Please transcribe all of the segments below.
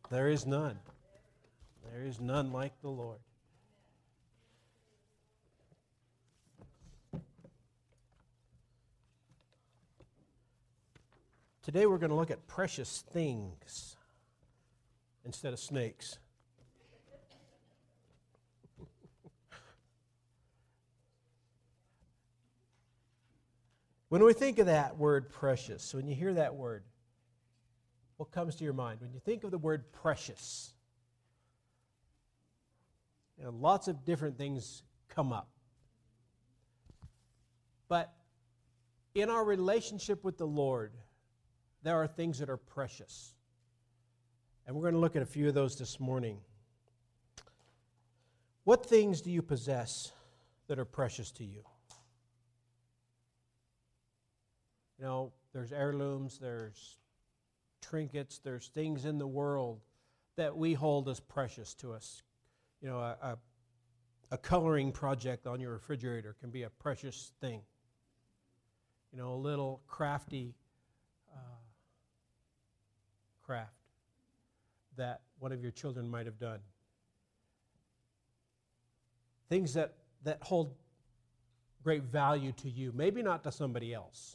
There is none. There is none like the Lord. Today we're going to look at precious things instead of snakes. When we think of that word precious, when you hear that word, what comes to your mind? When you think of the word precious, lots of different things come up. But in our relationship with the Lord, there are things that are precious. And we're going to look at a few of those this morning. What things do you possess that are precious to you? You know, there's heirlooms, there's trinkets, there's things in the world that we hold as precious to us. You know, a coloring project on your refrigerator can be a precious thing. You know, a little crafty craft that one of your children might have done. Things that hold great value to you, maybe not to somebody else.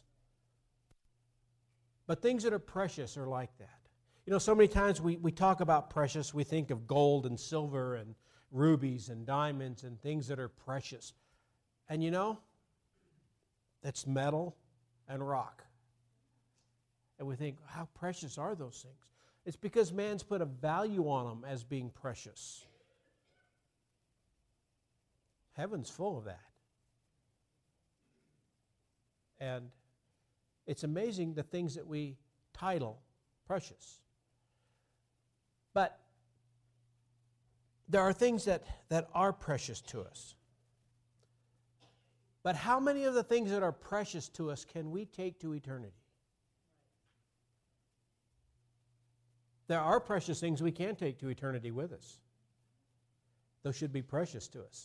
But things that are precious are like that. You know, so many times we talk about precious, we think of gold and silver and rubies and diamonds and things that are precious. And you know, that's metal and rock. And we think, how precious are those things? It's because man's put a value on them as being precious. Heaven's full of that. And it's amazing the things that we title precious. But there are things that are precious to us. But how many of the things that are precious to us can we take to eternity? There are precious things we can take to eternity with us. Those should be precious to us.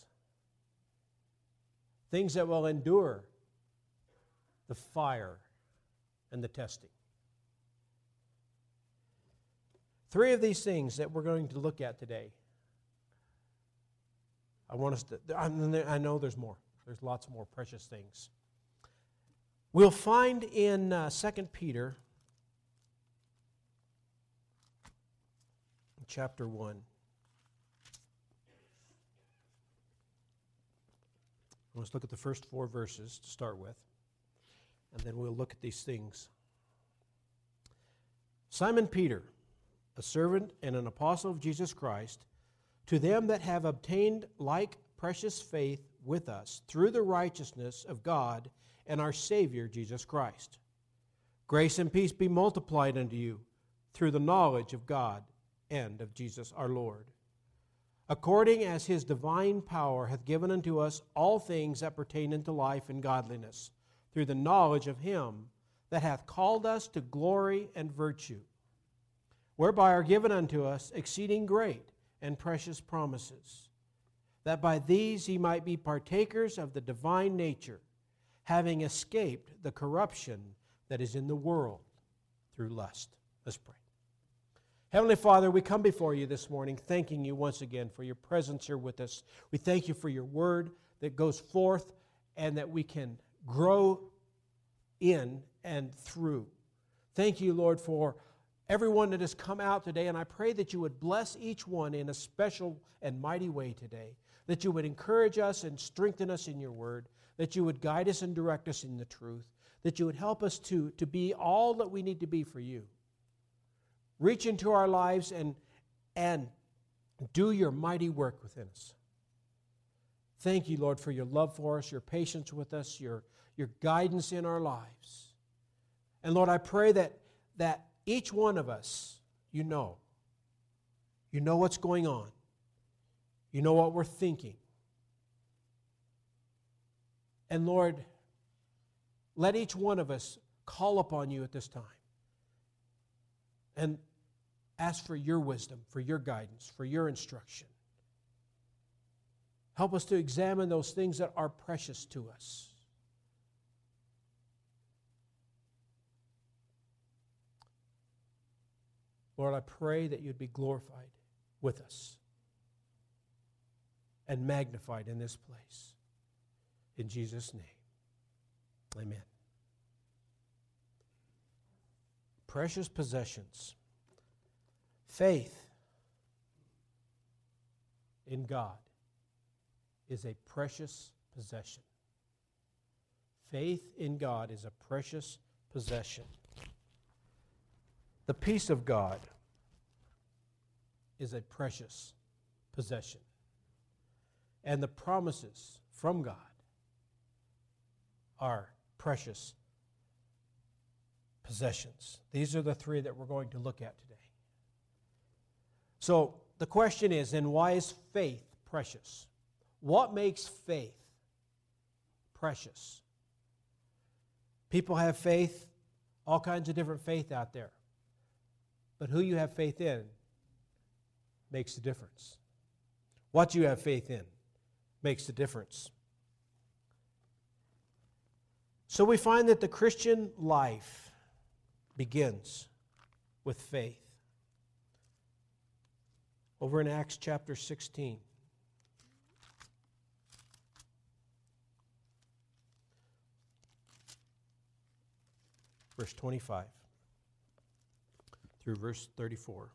Things that will endure the fire and the testing. 3 of these things that we're going to look at today. I know there's more. There's lots more precious things. We'll find in 2 Peter chapter 1. Let's look at the first 4 verses to start with, and then we'll look at these things. Simon Peter, a servant and an apostle of Jesus Christ, to them that have obtained like precious faith with us through the righteousness of God and our Savior Jesus Christ. Grace and peace be multiplied unto you through the knowledge of God and of Jesus our Lord, according as his divine power hath given unto us all things that pertain unto life and godliness, through the knowledge of him that hath called us to glory and virtue, whereby are given unto us exceeding great and precious promises, that by these ye might be partakers of the divine nature, having escaped the corruption that is in the world through lust. Let's pray. Heavenly Father, we come before you this morning thanking you once again for your presence here with us. We thank you for your word that goes forth and that we can grow in and through. Thank you, Lord, for everyone that has come out today, and I pray that you would bless each one in a special and mighty way today, that you would encourage us and strengthen us in your word, that you would guide us and direct us in the truth, that you would help us to be all that we need to be for you. Reach into our lives and do your mighty work within us. Thank you, Lord, for your love for us, your patience with us, your guidance in our lives. And Lord, I pray that each one of us, you know what's going on. You know what we're thinking. And Lord, let each one of us call upon you at this time and ask for your wisdom, for your guidance, for your instruction. Help us to examine those things that are precious to us. Lord, I pray that you'd be glorified with us and magnified in this place. In Jesus' name, amen. Precious possessions. Faith in God is a precious possession. Faith in God is a precious possession. The peace of God is a precious possession. And the promises from God are precious possessions. These are the three that we're going to look at today. So the question is, then why is faith precious? What makes faith precious? People have faith, all kinds of different faith out there. But who you have faith in makes the difference. What you have faith in makes the difference. So we find that the Christian life begins with faith. Over in Acts chapter 16. Verse 25 through verse 34.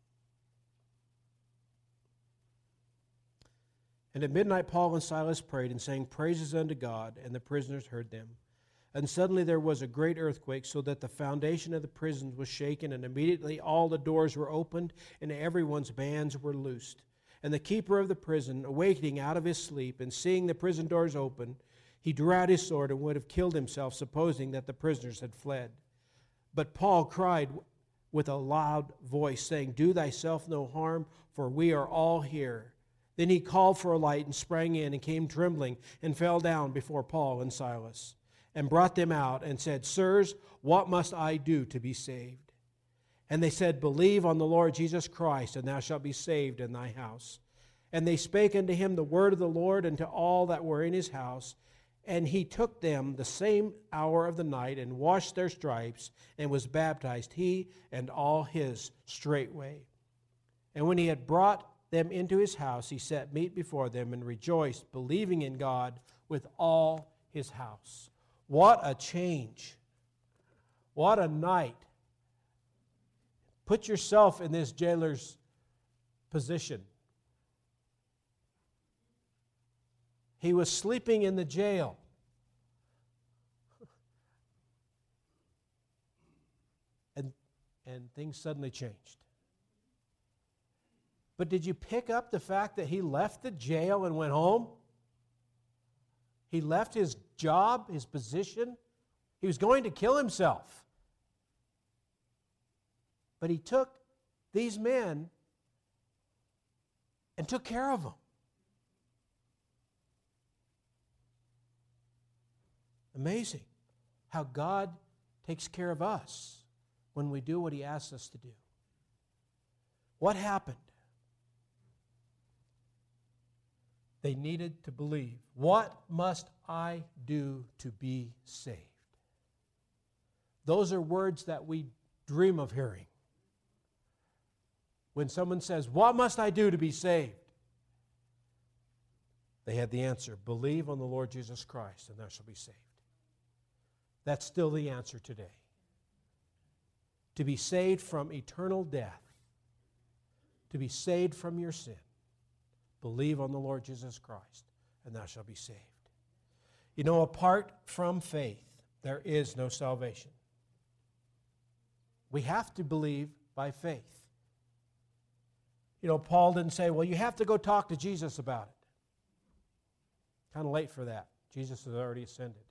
And at midnight Paul and Silas prayed and sang praises unto God, and the prisoners heard them. And suddenly there was a great earthquake, so that the foundation of the prison was shaken, and immediately all the doors were opened, and everyone's bands were loosed. And the keeper of the prison, awakening out of his sleep, and seeing the prison doors open, he drew out his sword and would have killed himself, supposing that the prisoners had fled. But Paul cried with a loud voice, saying, Do thyself no harm, for we are all here. Then he called for a light and sprang in and came trembling and fell down before Paul and Silas, and brought them out and said, Sirs, what must I do to be saved? And they said, Believe on the Lord Jesus Christ, and thou shalt be saved in thy house. And they spake unto him the word of the Lord unto all that were in his house. And he took them the same hour of the night, and washed their stripes, and was baptized, he and all his straightway. And when he had brought them into his house, he set meat before them, and rejoiced, believing in God with all his house. What a change. What a night. Put yourself in this jailer's position. He was sleeping in the jail. And things suddenly changed. But did you pick up the fact that he left the jail and went home? He left his job, his position. He was going to kill himself. But he took these men and took care of them. Amazing how God takes care of us when we do what he asks us to do. What happened? They needed to believe. What must I do to be saved? Those are words that we dream of hearing. When someone says, what must I do to be saved? They had the answer, believe on the Lord Jesus Christ, and thou shalt be saved. That's still the answer today. To be saved from eternal death, to be saved from your sin, believe on the Lord Jesus Christ, and thou shalt be saved. You know, apart from faith, there is no salvation. We have to believe by faith. You know, Paul didn't say, well, you have to go talk to Jesus about it. Kind of late for that. Jesus has already ascended.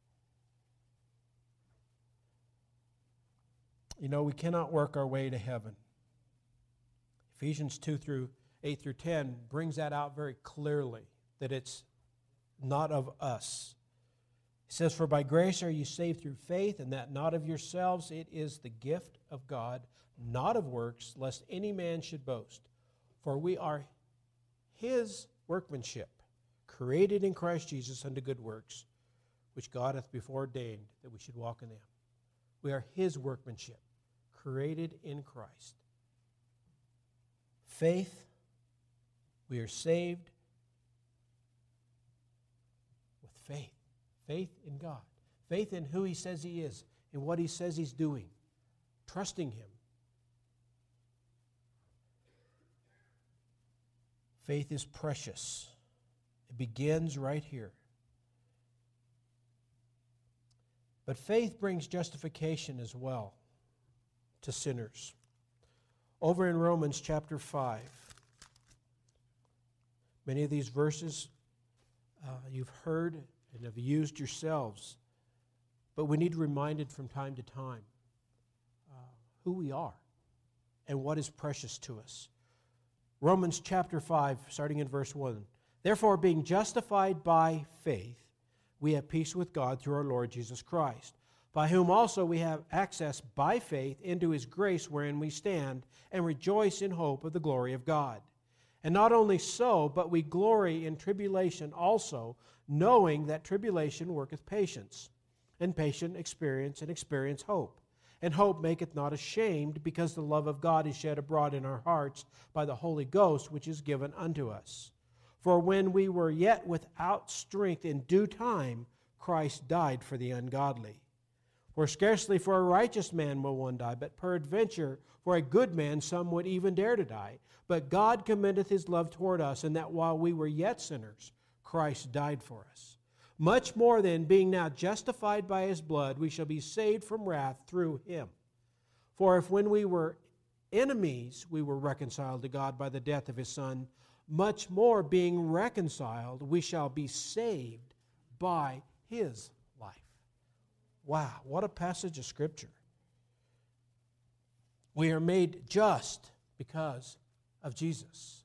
You know, we cannot work our way to heaven. Ephesians 8-10 brings that out very clearly, that it's not of us. It says, for by grace are you saved through faith, and that not of yourselves, it is the gift of God, not of works, lest any man should boast. For we are his workmanship, created in Christ Jesus unto good works, which God hath before ordained that we should walk in them. We are his workmanship, created in Christ faith, we are saved with faith. Faith in God. Faith in who He says He is, in what He says He's doing. Trusting Him. Faith is precious. It begins right here. But faith brings justification as well to sinners. Over in Romans chapter 5, many of these verses you've heard and have used yourselves, but we need reminded from time to time who we are and what is precious to us. Romans chapter 5, starting in verse 1. Therefore, being justified by faith, we have peace with God through our Lord Jesus Christ, by whom also we have access by faith into His grace wherein we stand, and rejoice in hope of the glory of God. And not only so, but we glory in tribulation also, knowing that tribulation worketh patience, and patient experience, and experience hope. And hope maketh not ashamed, because the love of God is shed abroad in our hearts by the Holy Ghost, which is given unto us. For when we were yet without strength, in due time Christ died for the ungodly. For scarcely for a righteous man will one die, but peradventure for a good man some would even dare to die. But God commendeth His love toward us, in that while we were yet sinners, Christ died for us. Much more then, being now justified by His blood, we shall be saved from wrath through Him. For if when we were enemies we were reconciled to God by the death of His Son, much more being reconciled we shall be saved by His life. Wow, what a passage of Scripture. We are made just because of Jesus.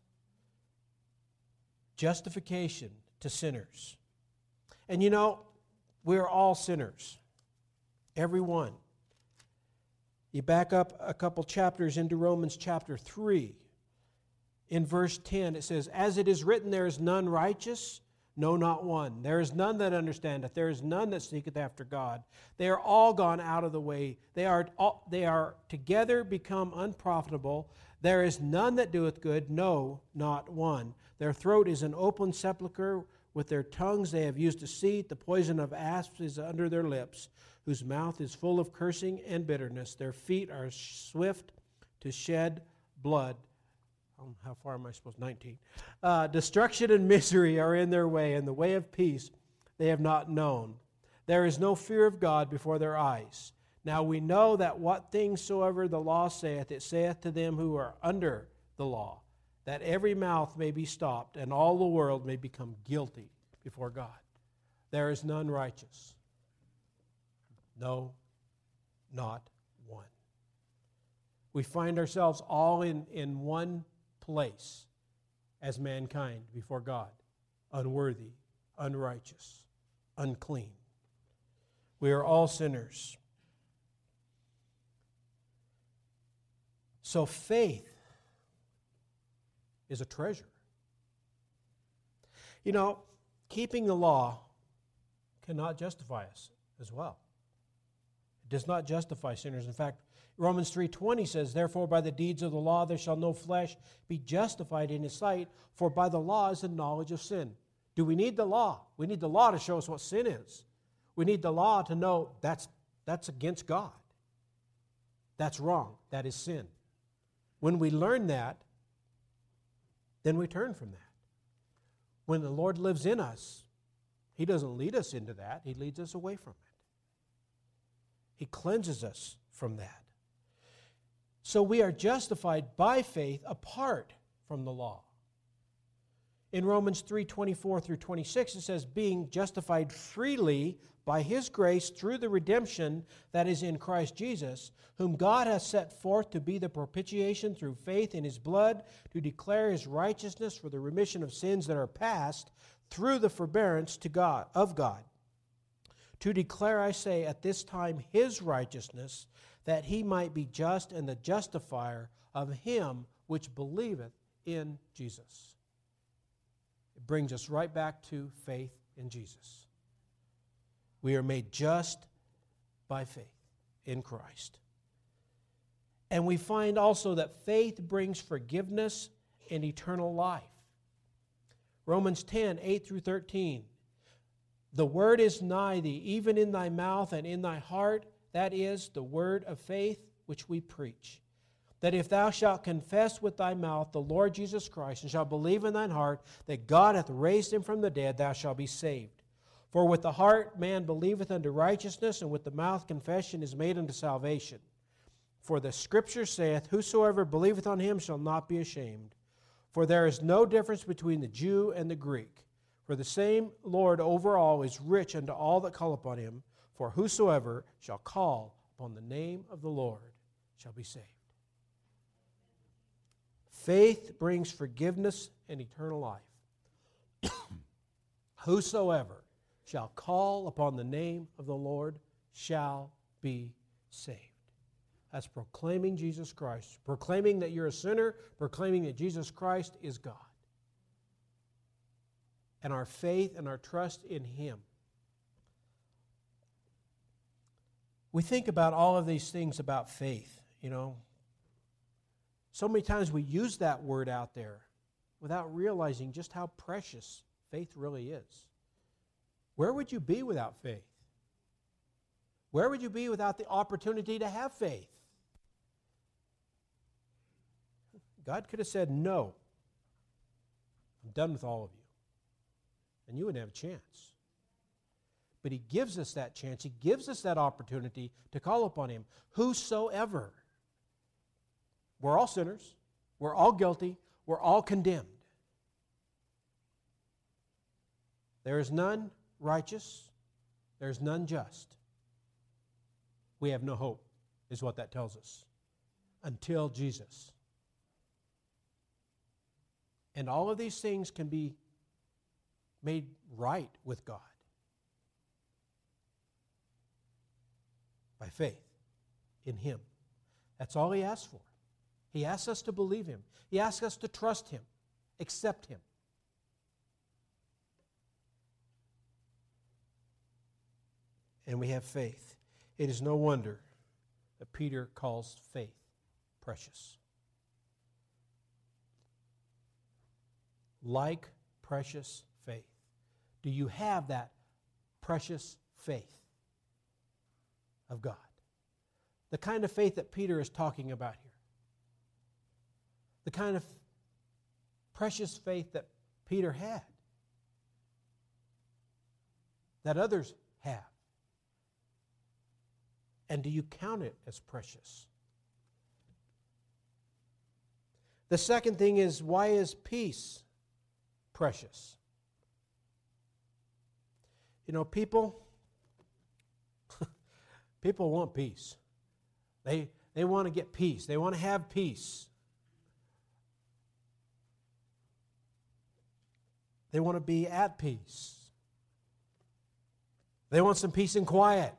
Justification to sinners. And you know, we're all sinners. Every one. You back up a couple chapters into Romans chapter 3. In verse 10 it says, As it is written, there is none righteous, no, not one. There is none that understandeth. There is none that seeketh after God. They are all gone out of the way. They are together become unprofitable. There is none that doeth good, no, not one. Their throat is an open sepulchre. With their tongues they have used deceit. The poison of asps is under their lips, whose mouth is full of cursing and bitterness. Their feet are swift to shed blood. How far am I supposed? 19. Destruction and misery are in their way, and the way of peace they have not known. There is no fear of God before their eyes. Now we know that what things soever the law saith, it saith to them who are under the law, that every mouth may be stopped, and all the world may become guilty before God. There is none righteous. No, not one. We find ourselves all in one place as mankind before God. Unworthy, unrighteous, unclean. We are all sinners. So faith is a treasure. You know, keeping the law cannot justify us as well. It does not justify sinners. In fact, Romans 3:20 says, Therefore by the deeds of the law there shall no flesh be justified in His sight, for by the law is the knowledge of sin. Do we need the law? We need the law to show us what sin is. We need the law to know that's against God. That's wrong. That is sin. When we learn that, then we turn from that. When the Lord lives in us, He doesn't lead us into that. He leads us away from it. He cleanses us from that. So we are justified by faith apart from the law. In Romans 3:24 through 26, it says, Being justified freely by His grace through the redemption that is in Christ Jesus, whom God hath set forth to be the propitiation through faith in His blood, to declare His righteousness for the remission of sins that are past, through the forbearance of God. To declare, I say, at this time His righteousness, that He might be just and the justifier of him which believeth in Jesus. It brings us right back to faith in Jesus. We are made just by faith in Christ. And we find also that faith brings forgiveness and eternal life. Romans 10, 8 through 13. The word is nigh thee, even in thy mouth and in thy heart, that is, the word of faith which we preach. That if thou shalt confess with thy mouth the Lord Jesus Christ, and shalt believe in thine heart that God hath raised him from the dead, thou shalt be saved. For with the heart man believeth unto righteousness, and with the mouth confession is made unto salvation. For the Scripture saith, whosoever believeth on him shall not be ashamed. For there is no difference between the Jew and the Greek. For the same Lord over all is rich unto all that call upon him. For whosoever shall call upon the name of the Lord shall be saved. Faith brings forgiveness and eternal life. Whosoever shall call upon the name of the Lord shall be saved. That's proclaiming Jesus Christ, proclaiming that you're a sinner, proclaiming that Jesus Christ is God. And our faith and our trust in Him. We think about all of these things about faith, you know. So many times we use that word out there without realizing just how precious faith really is. Where would you be without faith? Where would you be without the opportunity to have faith? God could have said, no, I'm done with all of you. And you wouldn't have a chance. But He gives us that chance. He gives us that opportunity to call upon Him. Whosoever. We're all sinners. We're all guilty. We're all condemned. There is none righteous. There is none just. We have no hope, is what that tells us, until Jesus. And all of these things can be made right with God by faith in Him. That's all He asks for. He asks us to believe Him. He asks us to trust Him, accept Him. And we have faith. It is no wonder that Peter calls faith precious. Like precious faith. Do you have that precious faith of God? The kind of faith that Peter is talking about here. The kind of precious faith that Peter had. That others have. And do you count it as precious? The second thing is, why is peace precious? You know, people want peace. They want to get peace. They want to have peace. They want to be at peace. They want some peace and quiet.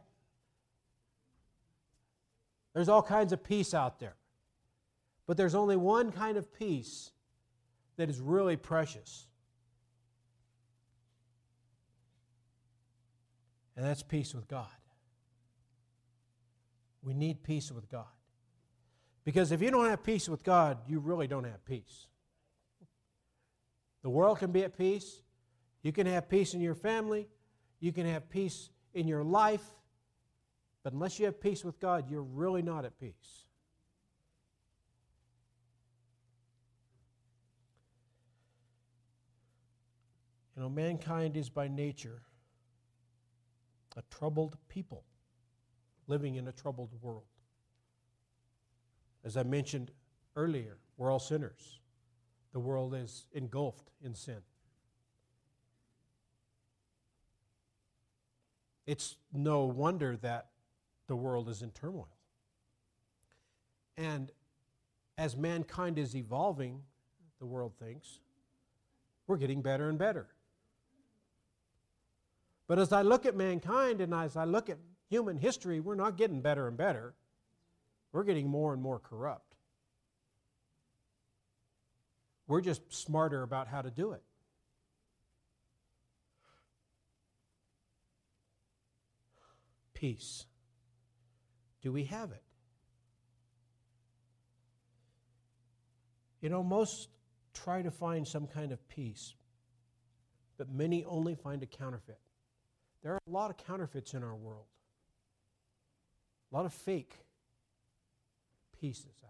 There's all kinds of peace out there. But there's only one kind of peace that is really precious. And that's peace with God. We need peace with God. Because if you don't have peace with God, you really don't have peace. The world can be at peace. You can have peace in your family. You can have peace in your life. But unless you have peace with God, you're really not at peace. You know, mankind is by nature a troubled people living in a troubled world. As I mentioned earlier, we're all sinners. The world is engulfed in sin. It's no wonder that the world is in turmoil. And as mankind is evolving, the world thinks, we're getting better and better. But as I look at mankind and as I look at human history, we're not getting better and better. We're getting more and more corrupt. We're just smarter about how to do it. Peace. Do we have it? You know, most try to find some kind of peace, but many only find a counterfeit. There are a lot of counterfeits in our world. A lot of fake pieces out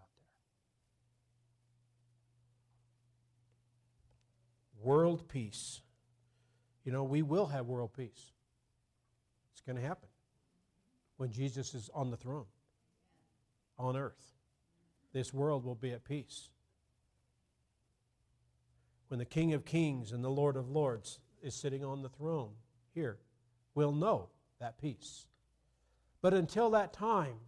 there. World peace. You know, we will have world peace. It's going to happen when Jesus is on the throne on earth. This world will be at peace. When the King of Kings and the Lord of Lords is sitting on the throne here, we'll know that peace. But until that time,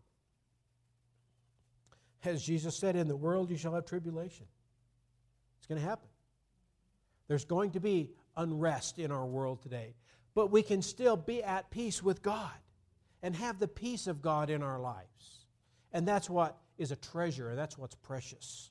as Jesus said, in the world you shall have tribulation. It's going to happen. There's going to be unrest in our world today. But we can still be at peace with God and have the peace of God in our lives. And that's what is a treasure, and that's what's precious.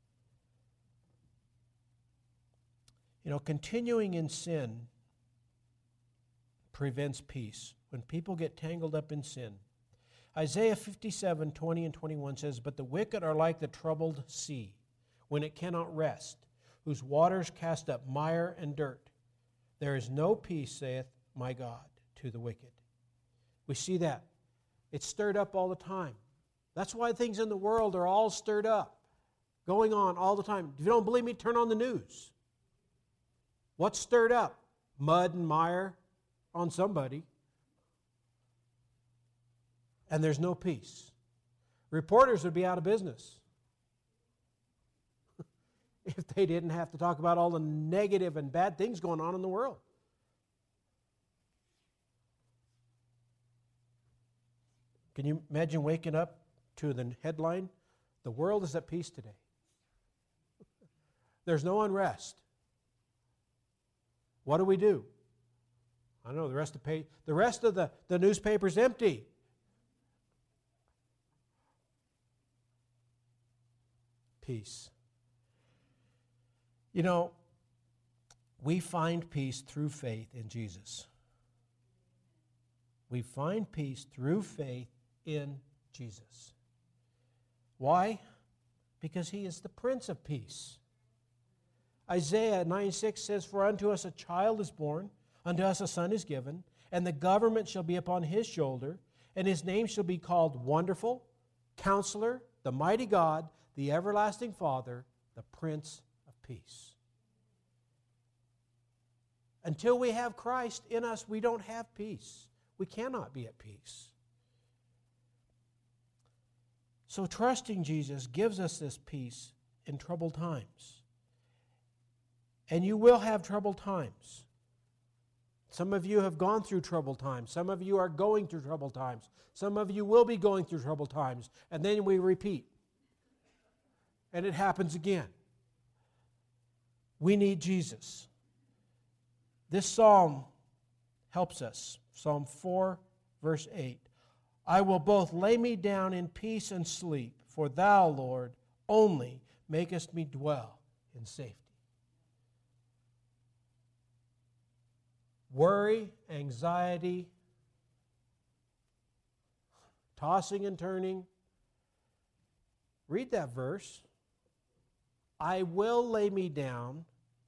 You know, continuing in sin prevents peace. When people get tangled up in sin. Isaiah 57:20 and 21 says, "But the wicked are like the troubled sea, when it cannot rest, whose waters cast up mire and dirt. There is no peace, saith my God, to the wicked." We see that. It's stirred up all the time. That's why things in the world are all stirred up, going on all the time. If you don't believe me, turn on the news. What's stirred up? Mud and mire on somebody. And there's no peace. Reporters would be out of business if they didn't have to talk about all the negative and bad things going on in the world. Can you imagine waking up to the headline, "The world is at peace today"? There's no unrest. What do? I don't know, the rest of the newspaper's empty. Peace. You know, we find peace through faith in Jesus. We find peace through faith in Jesus. Why? Because He is the Prince of Peace. Isaiah 9:6 says, "For unto us a child is born, unto us a son is given, and the government shall be upon His shoulder, and His name shall be called Wonderful, Counselor, the Mighty God, the Everlasting Father, the Prince of Peace." Until we have Christ in us, we don't have peace. We cannot be at peace. So trusting Jesus gives us this peace in troubled times. And you will have troubled times. Some of you have gone through troubled times. Some of you are going through troubled times. Some of you will be going through troubled times. And then we repeat. And it happens again. We need Jesus. This psalm helps us. Psalm 4, verse 8. "I will both lay me down in peace and sleep, for Thou, Lord, only makest me dwell in safety." Worry, anxiety, tossing and turning. Read that verse. "I will lay me down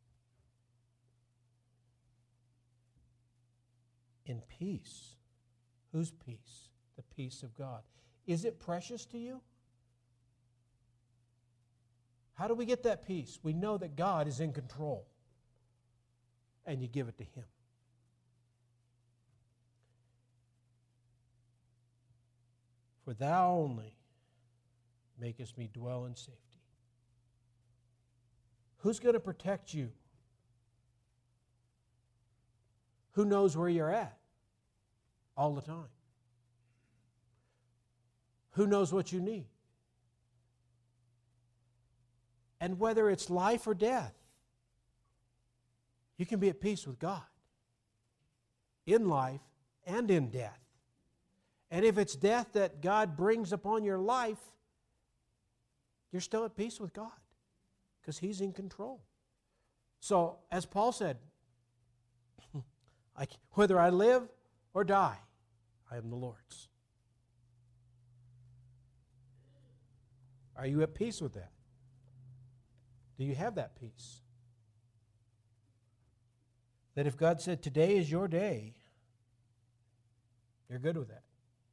in peace." Whose peace? The peace of God. Is it precious to you? How do we get that peace? We know that God is in control, and you give it to Him. "For Thou only makest me dwell in safety." Who's going to protect you? Who knows where you're at all the time? Who knows what you need? And whether it's life or death, you can be at peace with God in life and in death. And if it's death that God brings upon your life, you're still at peace with God because He's in control. So, as Paul said, whether I live or die, I am the Lord's. Are you at peace with that? Do you have that peace? That if God said, today is your day, you're good with that.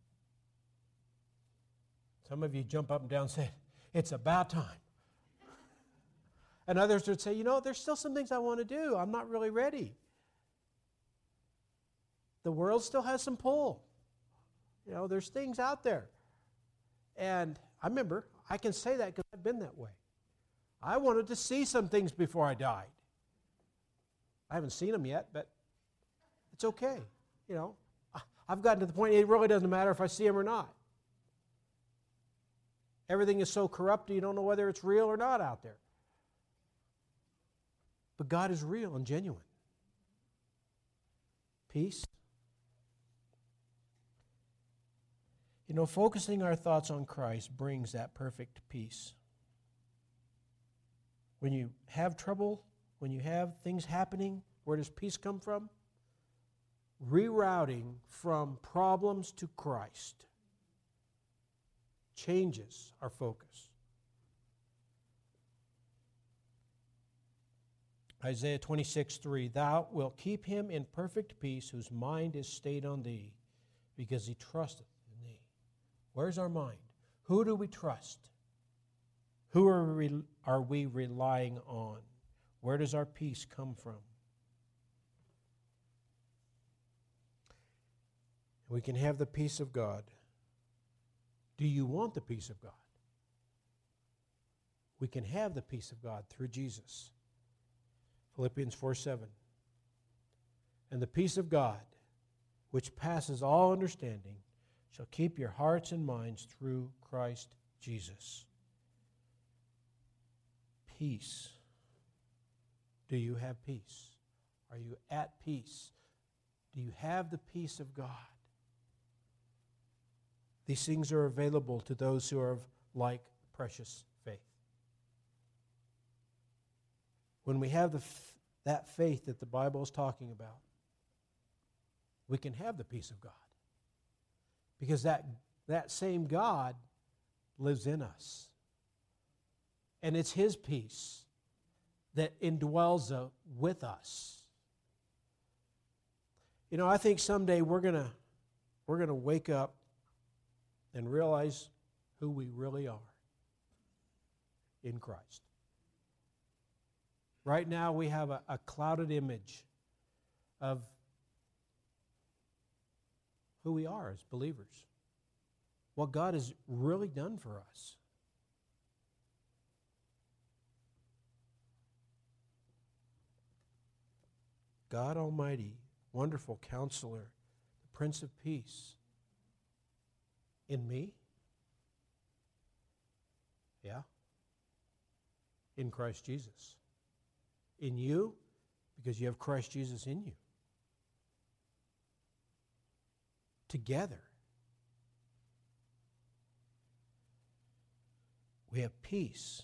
Some of you jump up and down and say, it's about time. And others would say, there's still some things I want to do. I'm not really ready. The world still has some pull. There's things out there. And I remember, I can say that because I've been that way. I wanted to see some things before I died. I haven't seen them yet, but it's okay. I've gotten to the point it really doesn't matter if I see them or not. Everything is so corrupt you don't know whether it's real or not out there. But God is real and genuine. Peace. Focusing our thoughts on Christ brings that perfect peace. When you have trouble, when you have things happening, where does peace come from? Rerouting from problems to Christ changes our focus. Isaiah 26:3, Thou wilt keep him in perfect peace whose mind is stayed on thee, because he trusteth in thee. Where's our mind? Who do we trust? Who are we relying on? Where does our peace come from? We can have the peace of God. Do you want the peace of God? We can have the peace of God through Jesus. Philippians 4:7. And the peace of God, which passes all understanding, shall keep your hearts and minds through Christ Jesus. Peace. Do you have peace? Are you at peace? Do you have the peace of God? These things are available to those who are of like precious faith. When we have that faith that the Bible is talking about, we can have the peace of God. Because that same God lives in us. And it's His peace that indwells with us. I think someday we're gonna wake up and realize who we really are in Christ. Right now we have a clouded image of who we are as believers, what God has really done for us. God Almighty, wonderful Counselor, the Prince of Peace, in me? Yeah. In Christ Jesus. In you, because you have Christ Jesus in you. Together, we have peace.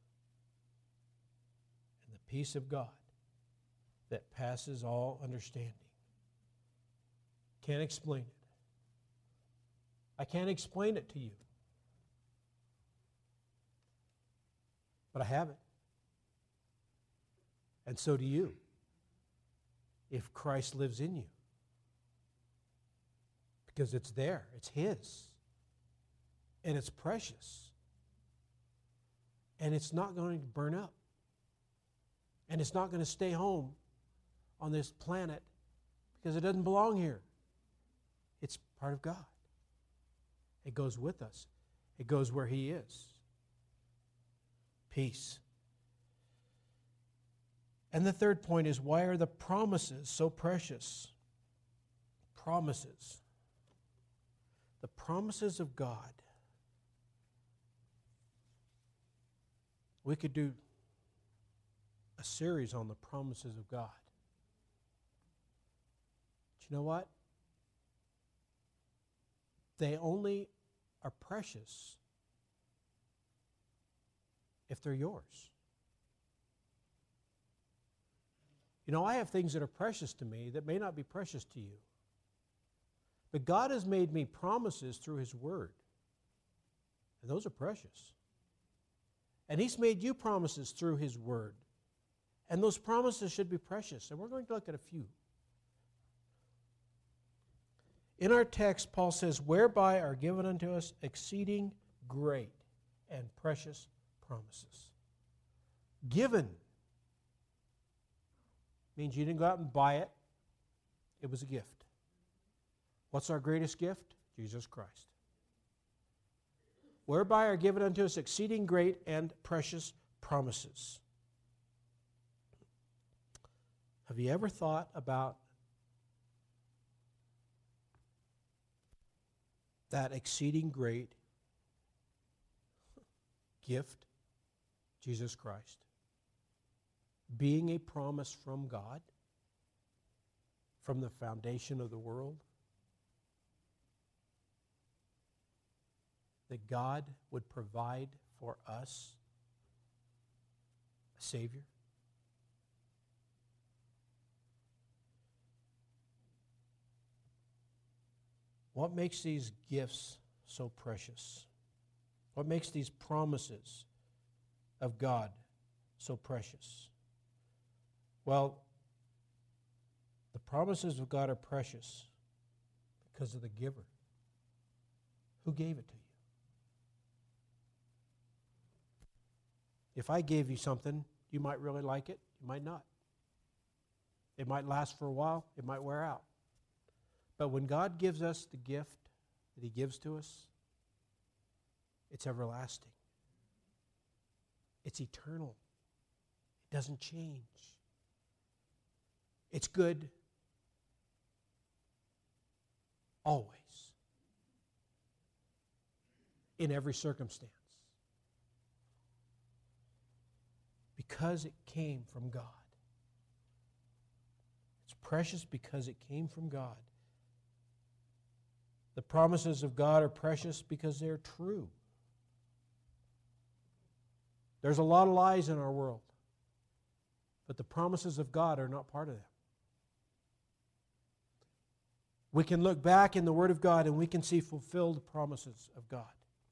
And the peace of God that passes all understanding. Can't explain it. I can't explain it to you. But I have it. And so do you, if Christ lives in you. Because it's there. It's His. And it's precious. And it's not going to burn up. And it's not going to stay home on this planet because it doesn't belong here. It's part of God. It goes with us. It goes where He is. Peace. And the third point is, why are the promises so precious? Promises. The promises of God. We could do a series on the promises of God. But you know what? They only are precious if they're yours. I have things that are precious to me that may not be precious to you. But God has made me promises through His Word. And those are precious. And He's made you promises through His Word. And those promises should be precious. And we're going to look at a few. In our text, Paul says, whereby are given unto us exceeding great and precious promises. Given means you didn't go out and buy it. It was a gift. What's our greatest gift? Jesus Christ. Whereby are given unto us exceeding great and precious promises. Have you ever thought about that exceeding great gift, Jesus Christ, being a promise from God, from the foundation of the world, that God would provide for us a Savior? What makes these gifts so precious? What makes these promises of God so precious? Well, the promises of God are precious because of the giver. Who gave it to you? If I gave you something, you might really like it, you might not. It might last for a while, it might wear out. But when God gives us the gift that He gives to us, it's everlasting. It's eternal. It doesn't change. It's good always, in every circumstance, because it came from God. It's precious because it came from God. The promises of God are precious because they're true. There's a lot of lies in our world, but the promises of God are not part of them. We can look back in the Word of God and we can see fulfilled promises of God.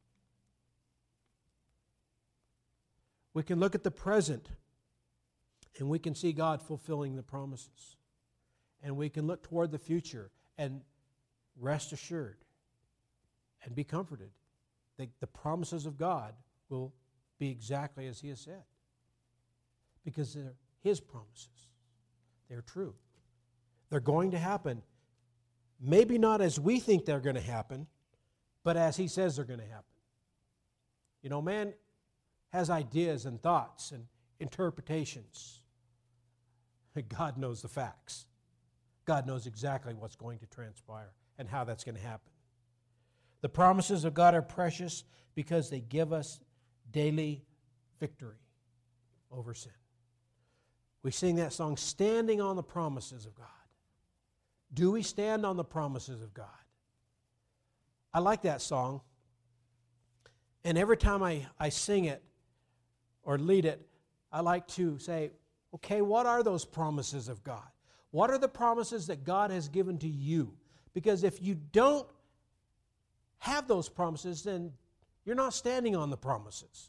We can look at the present and we can see God fulfilling the promises. And we can look toward the future and rest assured and be comforted that the promises of God will be exactly as He has said. Because they're His promises. They're true. They're going to happen. Maybe not as we think they're going to happen, but as He says they're going to happen. You know, man has ideas and thoughts and interpretations. God knows the facts. God knows exactly what's going to transpire and how that's going to happen. The promises of God are precious because they give us daily victory over sin. We sing that song, Standing on the Promises of God. Do we stand on the promises of God? I like that song. And every time I sing it or lead it, I like to say, okay, what are those promises of God? What are the promises that God has given to you? Because if you don't have those promises, then you're not standing on the promises.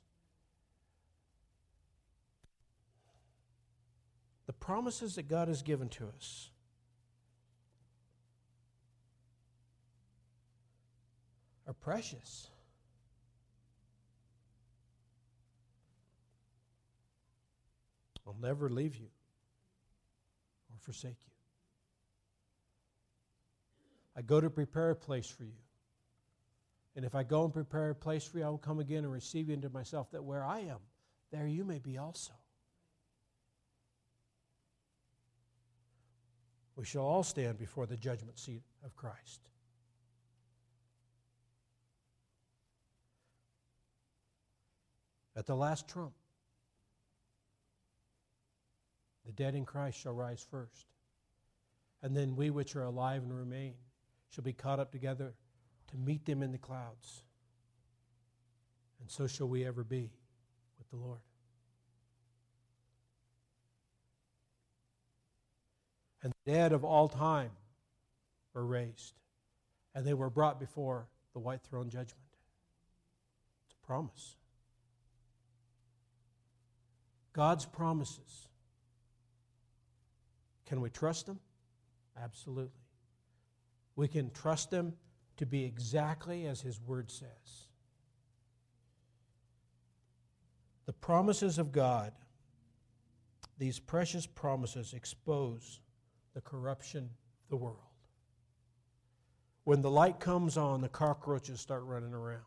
The promises that God has given to us are precious. I'll never leave you or forsake you. I go to prepare a place for you. And if I go and prepare a place for you, I will come again and receive you into myself, that where I am, there you may be also. We shall all stand before the judgment seat of Christ. At the last trump, the dead in Christ shall rise first. And then we which are alive and remain shall be caught up together to meet them in the clouds. And so shall we ever be with the Lord. And the dead of all time were raised, and they were brought before the white throne judgment. It's a promise. God's promises. Can we trust them? Absolutely. We can trust them to be exactly as His Word says. The promises of God, these precious promises, expose the corruption of the world. When the light comes on, the cockroaches start running around.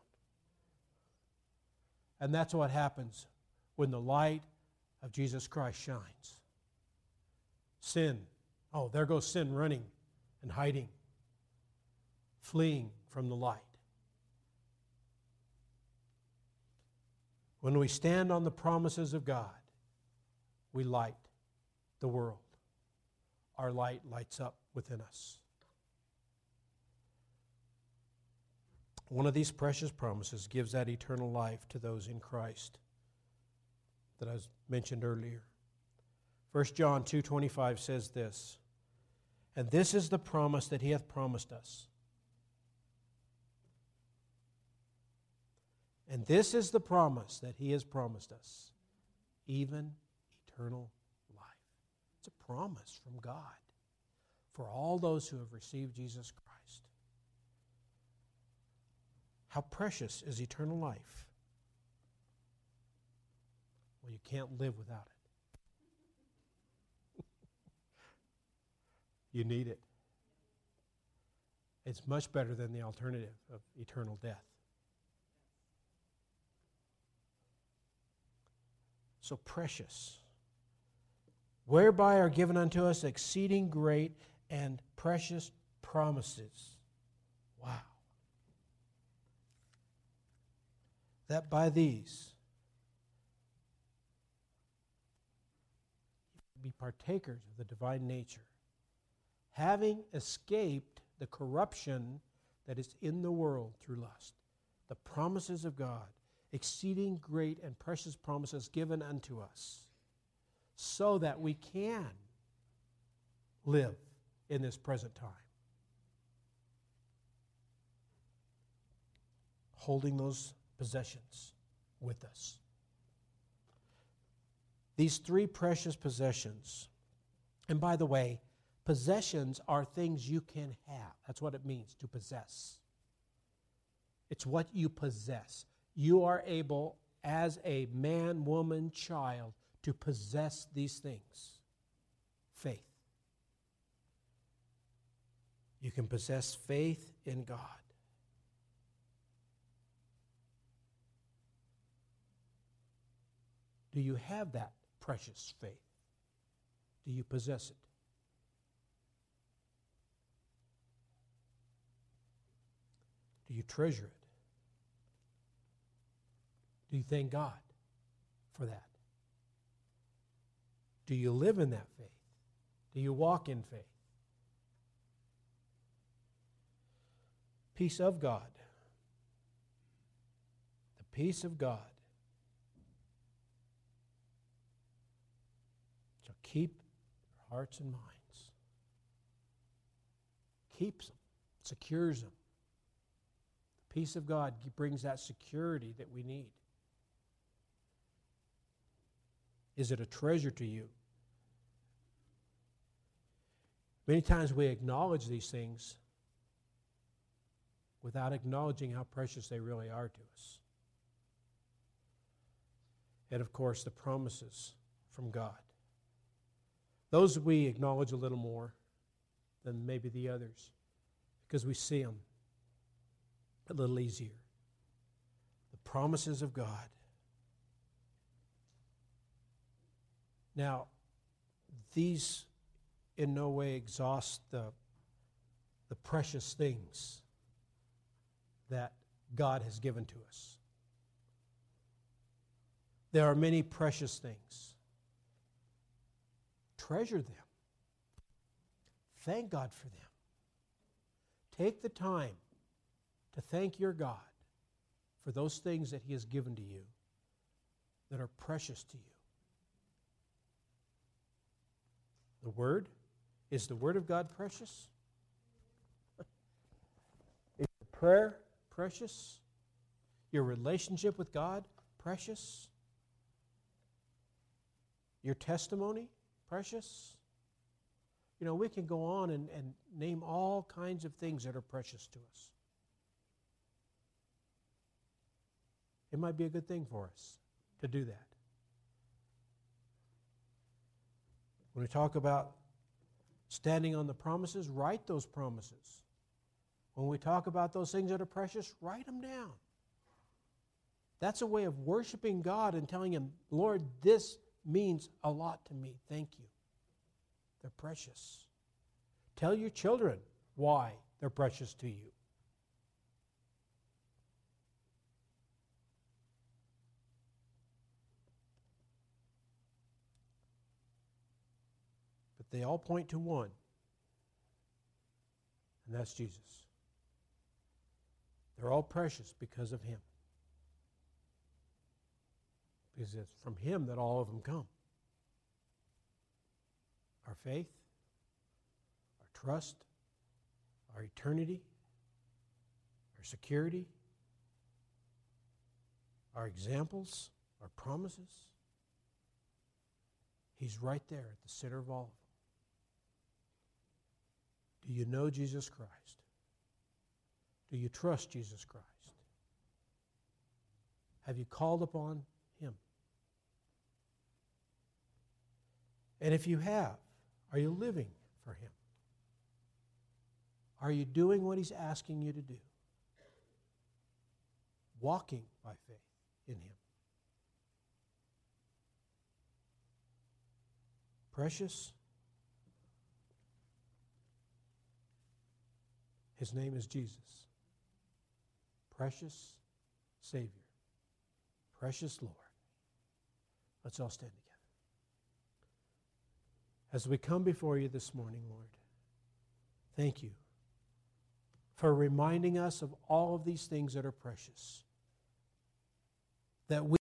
And that's what happens when the light of Jesus Christ shines. Sin, oh, there goes sin running and hiding, fleeing from the light. When we stand on the promises of God, we light the world. Our light lights up within us. One of these precious promises gives that eternal life to those in Christ that I mentioned earlier. 1 John 2:25 says this, "And this is the promise that He hath promised us. And this is the promise that He has promised us, even eternal life." It's a promise from God for all those who have received Jesus Christ. How precious is eternal life? Well, you can't live without it. You need it. It's much better than the alternative of eternal death. So precious. Whereby are given unto us exceeding great and precious promises. Wow. That by these you be partakers of the divine nature, having escaped the corruption that is in the world through lust. The promises of God, exceeding great and precious promises given unto us, so that we can live in this present time. Holding those possessions with us. These three precious possessions, and by the way, possessions are things you can have. That's what it means to possess. It's what you possess. You are able, as a man, woman, child, to possess these things. Faith. You can possess faith in God. Do you have that precious faith? Do you possess it? Do you treasure it? Do you thank God for that? Do you live in that faith? Do you walk in faith? Peace of God. The peace of God. So keep your hearts and minds. Keeps them. Secures them. The peace of God brings that security that we need. Is it a treasure to you? Many times we acknowledge these things without acknowledging how precious they really are to us. And of course, the promises from God. Those we acknowledge a little more than maybe the others because we see them a little easier. The promises of God. Now, these in no way exhaust the precious things that God has given to us. There are many precious things. Treasure them. Thank God for them. Take the time to thank your God for those things that He has given to you that are precious to you. The Word? Is the Word of God precious? Is your prayer precious? Your relationship with God precious? Your testimony, precious? You know, we can go on and name all kinds of things that are precious to us. It might be a good thing for us to do that. When we talk about standing on the promises, write those promises. When we talk about those things that are precious, write them down. That's a way of worshiping God and telling Him, Lord, this means a lot to me. Thank you. They're precious. Tell your children why they're precious to you. But they all point to one, and that's Jesus. They're all precious because of Him. Because it's from Him that all of them come. Our faith, our trust, our eternity, our security, our examples, our promises. He's right there at the center of all of them. Do you know Jesus Christ? Do you trust Jesus Christ? Have you called upon Him? And if you have, are you living for Him? Are you doing what He's asking you to do? Walking by faith in Him. Precious. His name is Jesus. Precious Savior. Precious Lord. Let's all stand together. As we come before you this morning, Lord, thank you for reminding us of all of these things that are precious, that we